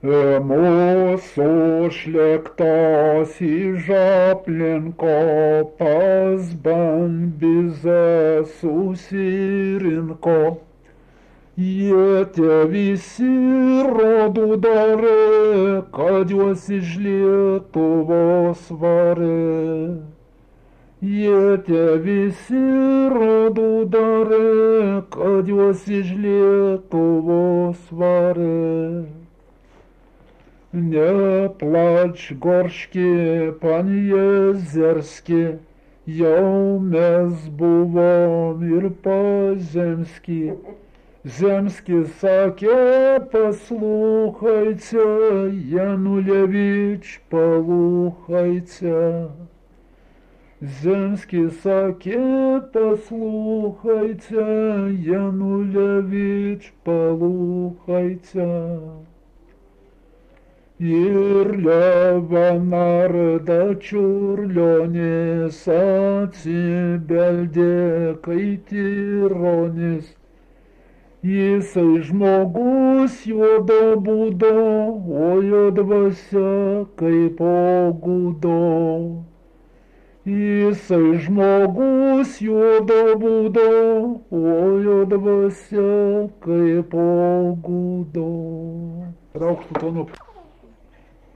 Mūsų šlektas iš aplinko pas Bambizą susirinko. Jie tie visi rodų darė, kad juos iš Lietuvos varė. Jie tie visi rodų darė, kad juos iš Lietuvos varė. Neplać Gorški, Paniezerski, jau mes buvom ir pas Zemskį. Zemskis sakė, paslūchajte, Janulevič, palūchajte. Zemskis sakė, paslūchajte, Janulevič, palūchajte. Ir Leonarda Čiurlionis atsibeldė kaip tironis. Jisai žmogus juodo būdo, o jo dvasia kaip ogudo. Jisai žmogus juodo būdo, o jo dvasia kaip ogudo. Aukštų tonų.